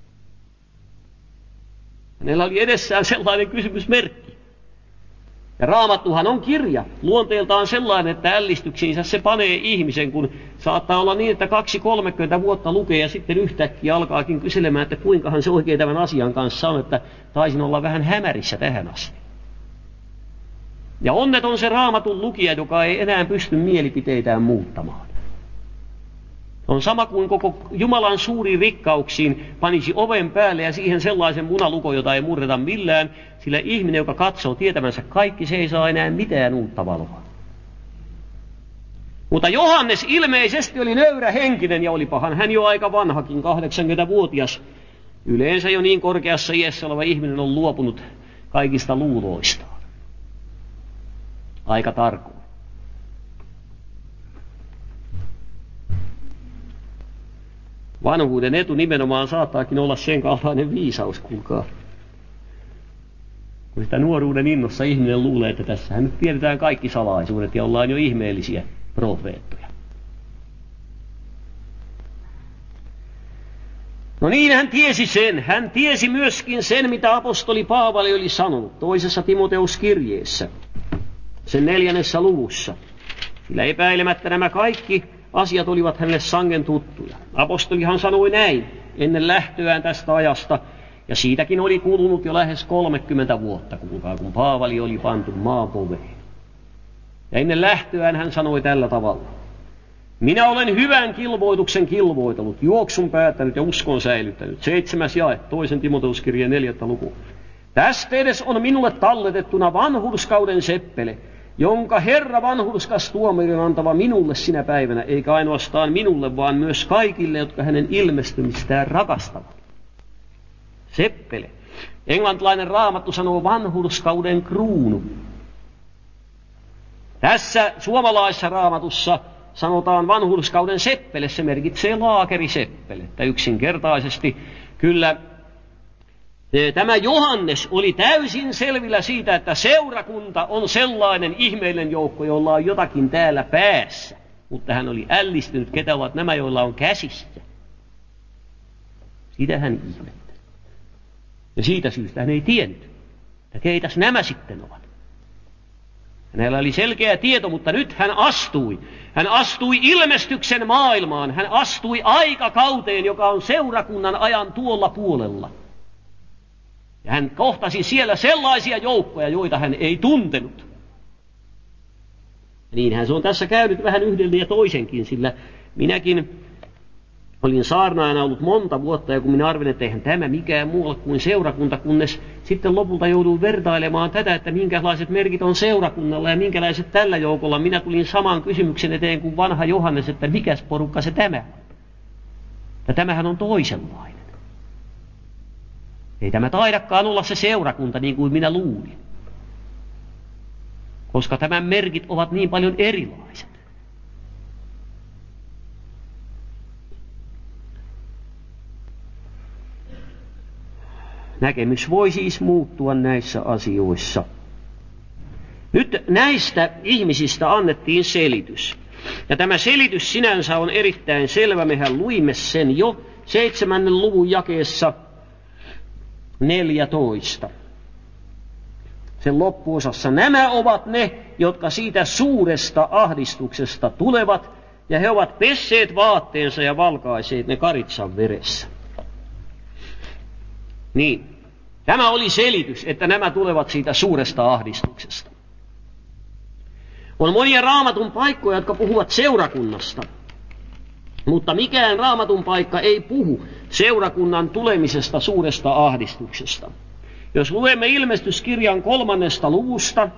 Hänellä oli edessään sellainen kysymysmerkki. Ja Raamattuhan on kirja, luonteeltaan sellainen, että ällistyksiinsä se panee ihmisen, kun saattaa olla niin, että kaksi kolmekymmentä vuotta lukee ja sitten yhtäkkiä alkaakin kyselemään, että kuinkahan se oikein tämän asian kanssa on, että taisin olla vähän hämärissä tähän asti. Ja onneton se Raamatun lukija, joka ei enää pysty mielipiteitään muuttamaan. On sama kuin koko Jumalan suuriin rikkauksiin panisi oven päälle ja siihen sellaisen munalukon, jota ei murreta millään, sillä ihminen, joka katsoo tietämänsä kaikki, se ei saa enää mitään uutta valoa. Mutta Johannes ilmeisesti oli nöyrä henkinen ja olipahan hän jo aika vanhakin, kahdeksankymmentävuotias. Yleensä jo niin korkeassa iässä oleva ihminen on luopunut kaikista luuloistaan. Aika tarkoin. Vanhuuden etu nimenomaan saattaakin olla sen kaltainen viisaus, kuulkaa. Kun sitä nuoruuden innossa ihminen luulee, että tässähän nyt tiedetään kaikki salaisuudet ja ollaan jo ihmeellisiä profeettoja. No niin, hän tiesi sen. Hän tiesi myöskin sen, mitä apostoli Paavali oli sanonut toisessa Timoteuskirjeessä, sen neljännessä luvussa. Sillä epäilemättä nämä kaikki asiat olivat hänelle sangen tuttuja. Apostolihan sanoi näin ennen lähtöään tästä ajasta, ja siitäkin oli kulunut jo lähes kolmekymmentä vuotta, kuulkaa, kun Paavali oli pantu maapoveen. Ja ennen lähtöään hän sanoi tällä tavalla: minä olen hyvän kilvoituksen kilvoitellut, juoksun päättänyt ja uskon säilyttänyt. Seitsemäs jae, toisen Timoteuskirjeen neljättä luku. Tästä edes on minulle talletettuna vanhurskauden seppele, jonka Herra vanhurskas tuomarin antava minulle sinä päivänä, eikä ainoastaan minulle, vaan myös kaikille, jotka hänen ilmestymistään rakastavat. Seppele. Englantilainen Raamattu sanoo vanhurskauden kruunu. Tässä suomalaisessa Raamatussa sanotaan vanhurskauden seppele, se merkitsee laakeriseppele. Että yksinkertaisesti kyllä tämä Johannes oli täysin selvillä siitä, että seurakunta on sellainen ihmeellinen joukko, jolla on jotakin täällä päässä. Mutta hän oli ällistynyt, ketä ovat nämä, joilla on käsissä. Sitä hän ihmetteli. Ja siitä syystä hän ei tiennyt, että keitäs nämä sitten ovat. Hänellä oli selkeä tieto, mutta nyt hän astui. Hän astui ilmestyksen maailmaan. Hän astui aikakauteen, joka on seurakunnan ajan tuolla puolella. Ja hän kohtasi siellä sellaisia joukkoja, joita hän ei tuntenut. Ja niinhän se on tässä käynyt vähän yhdelle ja toisenkin, sillä minäkin olin saarnaajana ollut monta vuotta, ja kun minä arvelin, että eihän tämä mikään muu ole kuin seurakunta, kunnes sitten lopulta jouduin vertailemaan tätä, että minkälaiset merkit on seurakunnalla ja minkälaiset tällä joukolla. Minä tulin saman kysymyksen eteen kuin vanha Johannes, että mikäs porukka se tämä on. Ja tämähän on toisenlainen. Ei tämä taidakaan olla se seurakunta niin kuin minä luulin, koska tämän merkit ovat niin paljon erilaiset. Näkemys voi siis muuttua näissä asioissa. Nyt näistä ihmisistä annettiin selitys. Ja tämä selitys sinänsä on erittäin selvä. Mehän luimme sen jo seitsemännen luvun jakeessa neljätoista. sen loppuosassa. Nämä ovat ne, jotka siitä suuresta ahdistuksesta tulevat, ja he ovat pesseet vaatteensa ja valkaiseet ne karitsan veressä. Niin, tämä oli selitys, että nämä tulevat siitä suuresta ahdistuksesta. On monia raamatun paikkoja, jotka puhuvat seurakunnasta, mutta mikään raamatun paikka ei puhu seurakunnan tulemisesta suuresta ahdistuksesta. Jos luemme ilmestyskirjan kolmannesta luvusta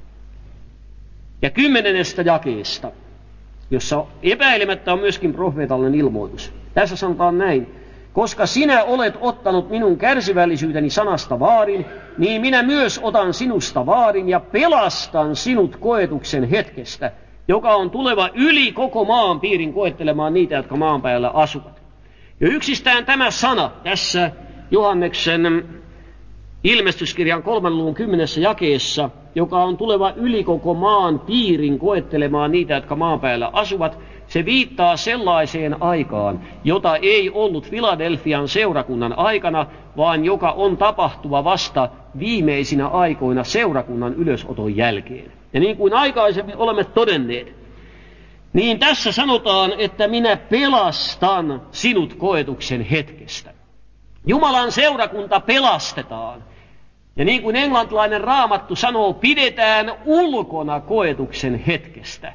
ja kymmenennestä jakeesta, jossa epäilemättä on myöskin profeetallinen ilmoitus. Tässä sanotaan näin: koska sinä olet ottanut minun kärsivällisyyteni sanasta vaarin, niin minä myös otan sinusta vaarin ja pelastan sinut koetuksen hetkestä, joka on tuleva yli koko maan piirin koettelemaan niitä, jotka maan päällä asuvat. Ja yksistään tämä sana tässä Johanneksen ilmestyskirjan kolmannen luvun kymmenessä jakeessa, joka on tuleva yli koko maan piirin koettelemaan niitä, jotka maan päällä asuvat, se viittaa sellaiseen aikaan, jota ei ollut Filadelfian seurakunnan aikana, vaan joka on tapahtuva vasta viimeisinä aikoina seurakunnan ylösoton jälkeen. Ja niin kuin aikaisemmin olemme todenneet, niin tässä sanotaan, että minä pelastan sinut koetuksen hetkestä. Jumalan seurakunta pelastetaan. Ja niin kuin englantilainen raamattu sanoo, pidetään ulkona koetuksen hetkestä.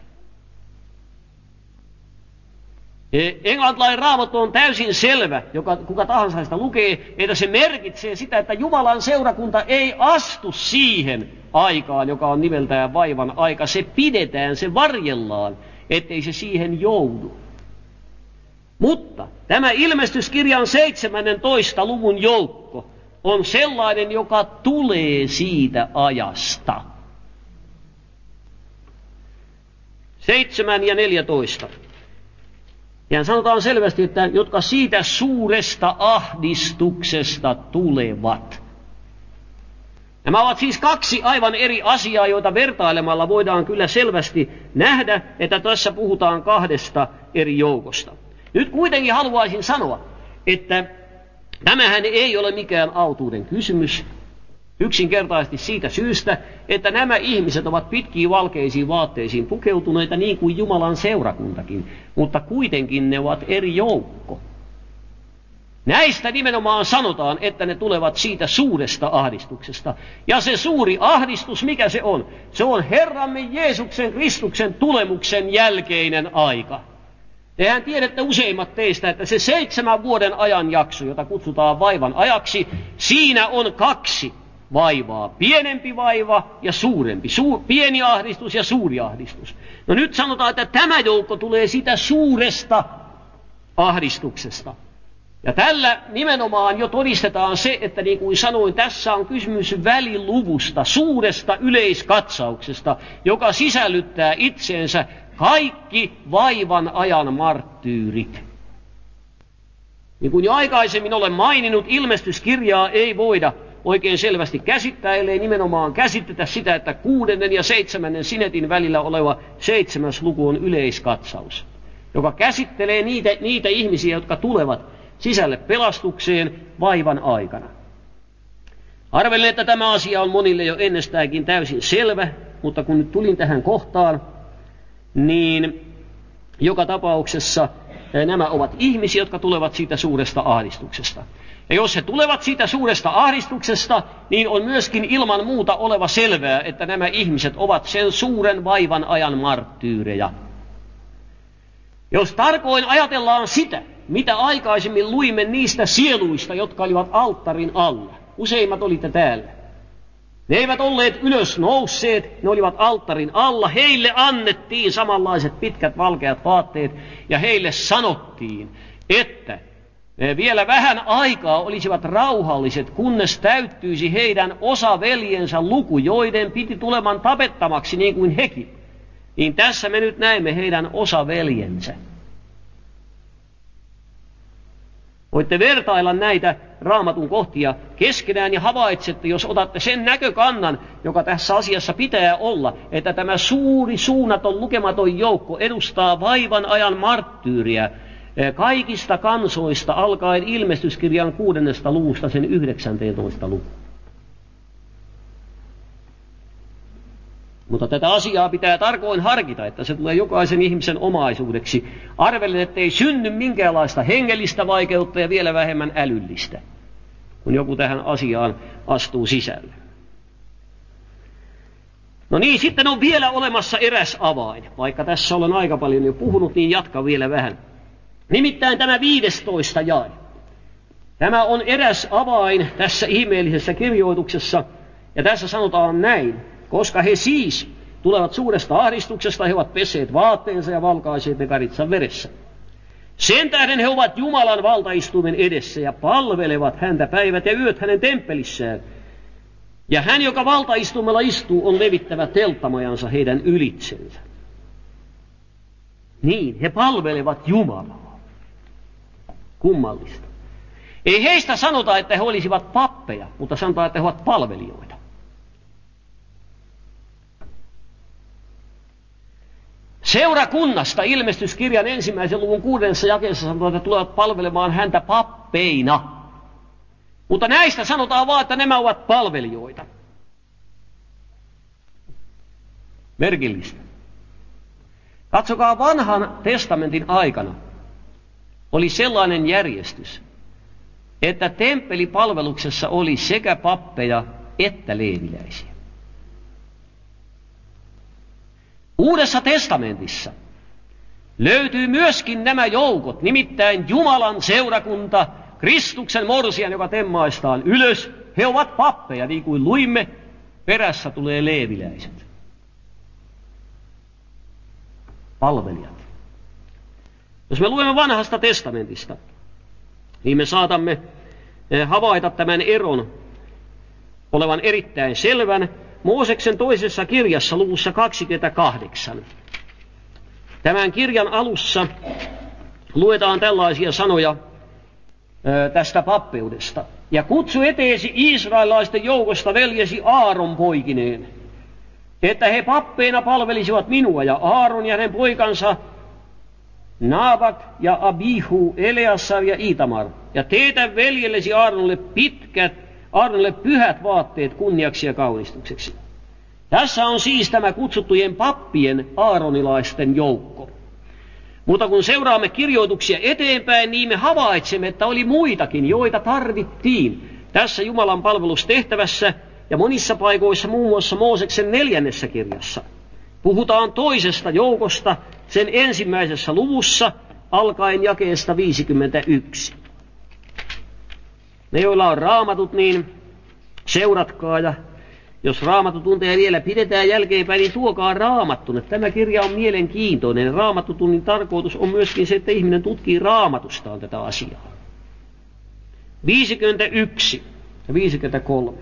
Englantilainen raamattu on täysin selvä, joka, kuka tahansa sitä lukee, että se merkitsee sitä, että Jumalan seurakunta ei astu siihen aikaan, joka on nimeltään vaivan aika. Se pidetään, se varjellaan, ettei se siihen joudu. Mutta tämä ilmestyskirjan seitsemännentoista luvun joukko on sellainen, joka tulee siitä ajasta. Seitsemän ja neljätoista. Ja sanotaan selvästi, että jotka siitä suuresta ahdistuksesta tulevat. Nämä ovat siis kaksi aivan eri asiaa, joita vertailemalla voidaan kyllä selvästi nähdä, että tässä puhutaan kahdesta eri joukosta. Nyt kuitenkin haluaisin sanoa, että tämähän ei ole mikään autuuden kysymys. Yksinkertaisesti siitä syystä, että nämä ihmiset ovat pitkiin valkeisiin vaatteisiin pukeutuneita niin kuin Jumalan seurakuntakin, mutta kuitenkin ne ovat eri joukko. Näistä nimenomaan sanotaan, että ne tulevat siitä suuresta ahdistuksesta. Ja se suuri ahdistus, mikä se on? Se on Herramme Jeesuksen Kristuksen tulemuksen jälkeinen aika. Tehän tiedätte useimmat teistä, että se seitsemän vuoden ajanjakso, jota kutsutaan vaivan ajaksi, siinä on kaksi vaivaa. Pienempi vaiva ja suurempi. Suur, pieni ahdistus ja suuri ahdistus. No nyt sanotaan, että tämä joukko tulee sitä suuresta ahdistuksesta. Ja tällä nimenomaan jo todistetaan se, että niin kuin sanoin, tässä on kysymys väliluvusta, suuresta yleiskatsauksesta, joka sisällyttää itseensä kaikki vaivan ajan marttyyrit. Niin kuin jo aikaisemmin olen maininnut, ilmestyskirjaa ei voida oikein selvästi käsittää, ellei nimenomaan käsitetä sitä, että kuudennen ja seitsemännen sinetin välillä oleva seitsemäs luku on yleiskatsaus, joka käsittelee niitä, niitä ihmisiä, jotka tulevat sisälle pelastukseen vaivan aikana. Arvelen, että tämä asia on monille jo ennestäänkin täysin selvä, mutta kun nyt tulin tähän kohtaan, niin joka tapauksessa nämä ovat ihmisiä, jotka tulevat siitä suuresta ahdistuksesta. Ja jos he tulevat siitä suuresta ahdistuksesta, niin on myöskin ilman muuta oleva selvää, että nämä ihmiset ovat sen suuren vaivan ajan marttyyrejä. Jos tarkoin ajatellaan sitä, mitä aikaisemmin luimme niistä sieluista, jotka olivat alttarin alla. Useimmat olitte täällä. Ne eivät olleet ylös nousseet, ne olivat alttarin alla. Heille annettiin samanlaiset pitkät valkeat vaatteet ja heille sanottiin, että vielä vähän aikaa olisivat rauhalliset, kunnes täyttyisi heidän osaveljensä luku, joiden piti tuleman tapettamaksi niin kuin hekin. Niin tässä me nyt näemme heidän osaveljensä. Voitte vertailla näitä raamatun kohtia keskenään ja havaitsette, jos otatte sen näkökannan, joka tässä asiassa pitää olla, että tämä suuri, suunnaton, lukematon joukko edustaa vaivan ajan marttyyriä kaikista kansoista alkaen ilmestyskirjan kuudennesta luvusta sen yhdeksänteentoista lukuun. Mutta tätä asiaa pitää tarkoin harkita, että se tulee jokaisen ihmisen omaisuudeksi. Arvelen, ettei synny minkäänlaista hengellistä vaikeutta ja vielä vähemmän älyllistä, kun joku tähän asiaan astuu sisälle. No niin, sitten on vielä olemassa eräs avain. Vaikka tässä olen aika paljon jo puhunut, niin jatka vielä vähän. Nimittäin tämä viidestoista jae. Tämä on eräs avain tässä ihmeellisessä kirjoituksessa, ja tässä sanotaan näin. Koska he siis tulevat suuresta ahdistuksesta, he ovat pesseet vaatteensa ja valkaiseet ne karitsan veressä. Sen tähden he ovat Jumalan valtaistuimen edessä ja palvelevat häntä päivät ja yöt hänen temppelissään. Ja hän, joka valtaistuimella istuu, on levittävä telttamajansa heidän ylitsensä. Niin, he palvelevat Jumalaa. Kummallista. Ei heistä sanota, että he olisivat pappeja, mutta sanotaan, että he ovat palvelijoita. Seurakunnasta ilmestyskirjan ensimmäisen luvun kuudennessa jakeessa sanotaan, että tulevat palvelemaan häntä pappeina. Mutta näistä sanotaan vaan, että nämä ovat palvelijoita. Merkillistä. Katsokaa, vanhan testamentin aikana oli sellainen järjestys, että temppelipalveluksessa oli sekä pappeja että leeviläisiä. Uudessa testamentissa löytyy myöskin nämä joukot, nimittäin Jumalan seurakunta, Kristuksen morsian, joka temmaistaan ylös. He ovat pappeja, niin kuin luimme, perässä tulee leeviläiset. Palvelijat. Jos me luemme vanhasta testamentista, niin me saatamme havaita tämän eron olevan erittäin selvän. Mooseksen toisessa kirjassa luvussa kaksikymmentäkahdeksan. Tämän kirjan alussa luetaan tällaisia sanoja ö, tästä pappeudesta. Ja kutsu eteesi israelaisten joukosta veljesi Aaron poikineen, että he pappeina palvelisivat minua, ja Aaron ja hänen poikansa Naabat ja Abihu, Eleasar ja Itamar. Ja teetä veljellesi Aaronille pitkät, Aaronille pyhät vaatteet kunniaksi ja kaunistukseksi. Tässä on siis tämä kutsuttujen pappien aaronilaisten joukko. Mutta kun seuraamme kirjoituksia eteenpäin, niin me havaitsemme, että oli muitakin, joita tarvittiin tässä Jumalan palvelustehtävässä ja monissa paikoissa, muun muassa Mooseksen neljännessä kirjassa. Puhutaan toisesta joukosta sen ensimmäisessä luvussa, alkaen jakeesta viisikymmentäyksi. Ne, joilla on raamatut, niin seuratkaa, ja jos raamattutunteja vielä pidetään jälkeenpäin, niin tuokaa raamattunne. Tämä kirja on mielenkiintoinen. Raamattutunnin tarkoitus on myöskin se, että ihminen tutkii raamatustaan tätä asiaa. viisikymmentäyksi ja viisikymmentäkolme.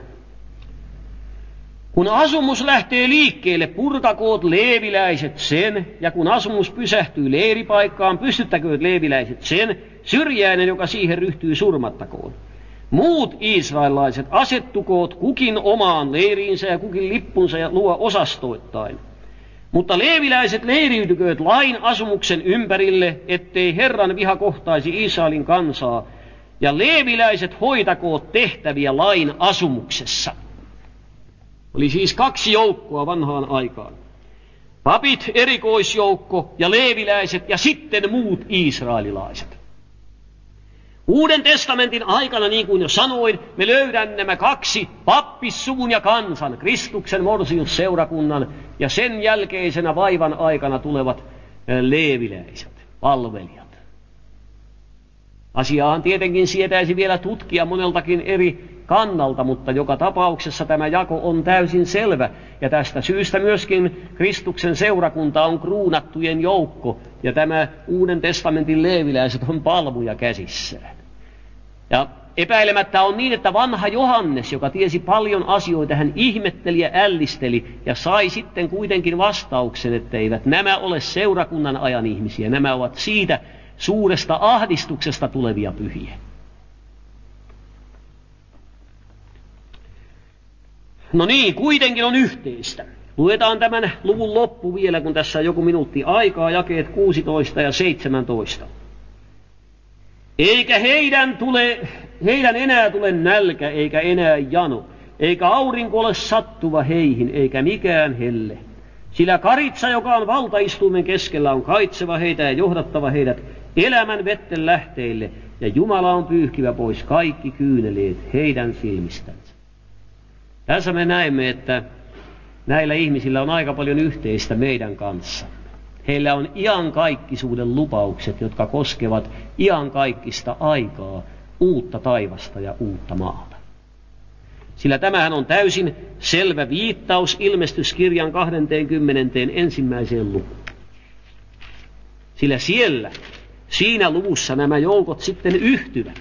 Kun asumus lähtee liikkeelle, purkakoot leeviläiset sen, ja kun asumus pysähtyy leiripaikkaan, pystyttäkööt leeviläiset sen, syrjäinen, joka siihen ryhtyy, surmattakoon. Muut israelilaiset asettukoot kukin omaan leiriinsä ja kukin lippunsa ja luo osastoittain. Mutta leeviläiset leiriytykööt lain asumuksen ympärille, ettei Herran viha kohtaisi Israelin kansaa, ja leeviläiset hoitakoot tehtäviä lain asumuksessa. Oli siis kaksi joukkoa vanhaan aikaan. Papit, erikoisjoukko, ja leeviläiset, ja sitten muut israelilaiset. Uuden testamentin aikana, niin kuin jo sanoin, me löydän nämä kaksi, pappissuvun ja kansan, Kristuksen morsiusseurakunnan, ja sen jälkeisenä vaivan aikana tulevat leeviläiset, palvelijat. Asiaahan tietenkin sietäisi vielä tutkia moneltakin eri kannalta, mutta joka tapauksessa tämä jako on täysin selvä, ja tästä syystä myöskin Kristuksen seurakunta on kruunattujen joukko, ja tämä Uuden testamentin leeviläiset on palmuja käsissään. Ja epäilemättä on niin, että vanha Johannes, joka tiesi paljon asioita, hän ihmetteli ja ällisteli, ja sai sitten kuitenkin vastauksen, että eivät nämä ole seurakunnan ajan ihmisiä, nämä ovat siitä suuresta ahdistuksesta tulevia pyhiä. No niin, kuitenkin on yhteistä. Luetaan tämän luvun loppu vielä, kun tässä on joku minuutti aikaa, jakeet kuusitoista ja seitsemäntoista. Eikä heidän, tule, heidän enää tule nälkä, eikä enää jano, eikä aurinko ole sattuva heihin, eikä mikään helle. Sillä karitsa, joka on valtaistuimen keskellä, on kaitseva heitä ja johdattava heidät elämän vetten lähteille, ja Jumala on pyyhkivä pois kaikki kyyneleet heidän silmistänsä. Tässä me näemme, että näillä ihmisillä on aika paljon yhteistä meidän kanssamme. Heillä on iankaikkisuuden lupaukset, jotka koskevat iankaikkista aikaa, uutta taivasta ja uutta maata. Sillä tämähän on täysin selvä viittaus ilmestyskirjan kaksikymmentä ensimmäiseen lukuun. Sillä siellä, siinä luvussa nämä joukot sitten yhtyvät.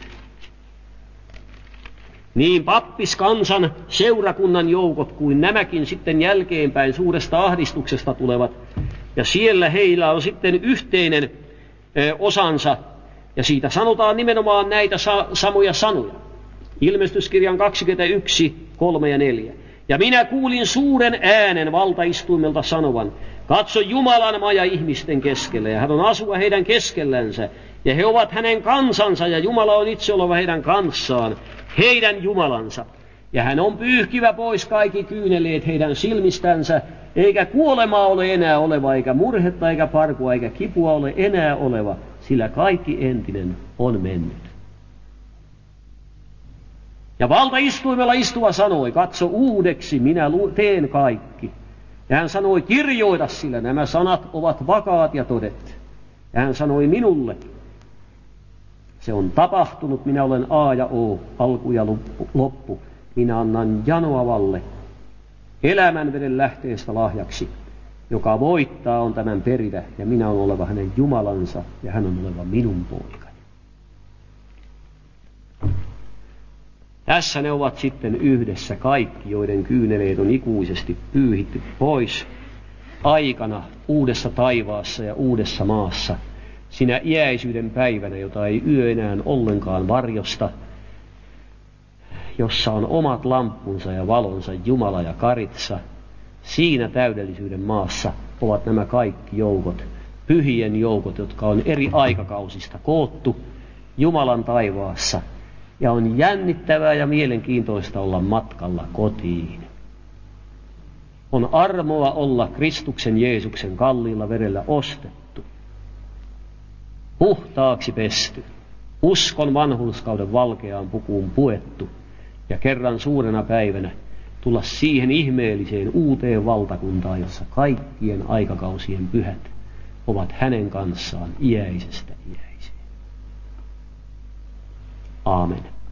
Niin pappiskansan seurakunnan joukot kuin nämäkin sitten jälkeenpäin suuresta ahdistuksesta tulevat. Ja siellä heillä on sitten yhteinen ö, osansa. Ja siitä sanotaan nimenomaan näitä sa- samoja sanoja. Ilmestyskirjan kaksikymmentäyksi, kolme ja neljä. Ja minä kuulin suuren äänen valtaistuimelta sanovan, katso Jumalan maja ihmisten keskellä, ja hän on asuva heidän keskellänsä, ja he ovat hänen kansansa, ja Jumala on itse oleva heidän kanssaan, heidän Jumalansa. Ja hän on pyyhkivä pois kaikki kyyneleet heidän silmistänsä, eikä kuolemaa ole enää oleva, eikä murhetta, eikä parkua, eikä kipua ole enää oleva, sillä kaikki entinen on mennyt. Ja valtaistuimella istuva sanoi, katso uudeksi, minä teen kaikki. Ja hän sanoi, kirjoita, sillä nämä sanat ovat vakaat ja todet. Ja hän sanoi minulle, se on tapahtunut, minä olen A ja O, alku ja loppu. Minä annan janoavalle elämän veden lähteestä lahjaksi, joka voittaa on tämän perivä, ja minä olen oleva hänen Jumalansa, ja hän on oleva minun poikani. Tässä ne ovat sitten yhdessä kaikki, joiden kyyneleet on ikuisesti pyyhitty pois aikana uudessa taivaassa ja uudessa maassa, sinä iäisyyden päivänä, jota ei yö enää ollenkaan varjosta, jossa on omat lamppunsa ja valonsa Jumala ja karitsa. Siinä täydellisyyden maassa ovat nämä kaikki joukot, pyhien joukot, jotka on eri aikakausista koottu Jumalan taivaassa. Ja on jännittävää ja mielenkiintoista olla matkalla kotiin. On armoa olla Kristuksen Jeesuksen kalliilla verellä ostettu, puhtaaksi pesty, uskon vanhurskauden valkeaan pukuun puettu ja kerran suurena päivänä tulla siihen ihmeelliseen uuteen valtakuntaan, jossa kaikkien aikakausien pyhät ovat hänen kanssaan iäisestä iäiseen. Aamen.